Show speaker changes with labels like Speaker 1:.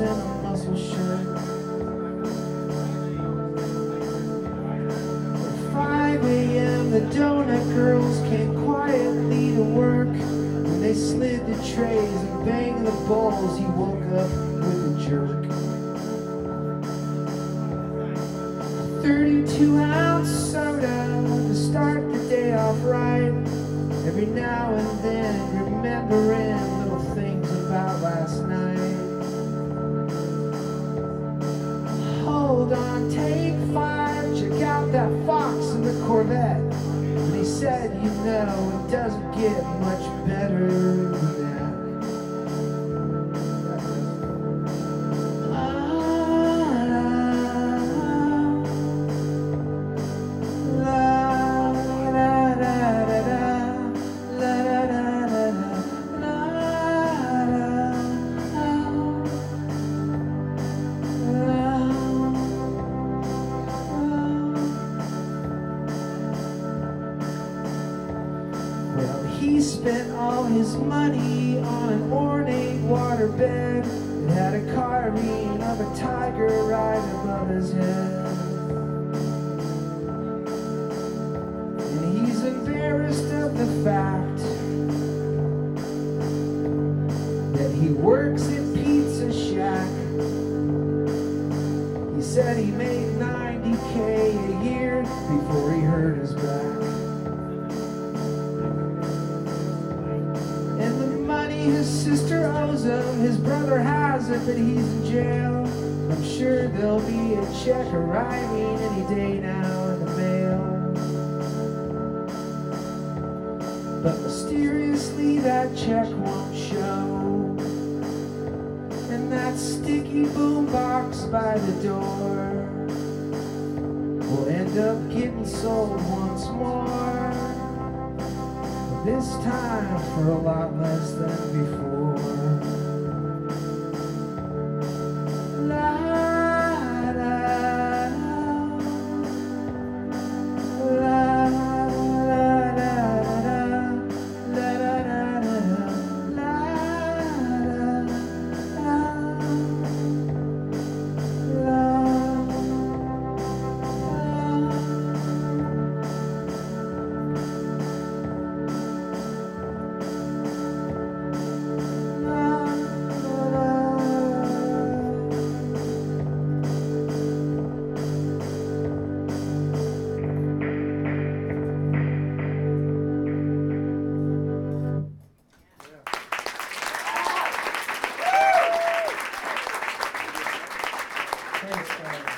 Speaker 1: and a muscle shirt. At 5 a.m. the donut girls came quietly to work. When they slid the trays and banged the bowls, he woke up with a jerk. 32-ounce soda to start the day off right. Every now and then remembering little things about last night. Hold on, take 5, check out that Fox in the Corvette. And he said, you know, it doesn't get much better than that. Well, he spent all his money on an ornate waterbed that had a carving of a tiger right above his head. And he's embarrassed of the fact that he works at Pizza Shack. He said he made $90K a year before he hurt his back. His sister owes him, his brother has it, but he's in jail. I'm sure there'll be a check arriving any day now in the mail. But mysteriously that check won't show, and that sticky boombox by the door will end up getting sold once more. This time for a lot less than before. La, da, da, la, da, da, da, la, da, da, da, la, Thanks, guys.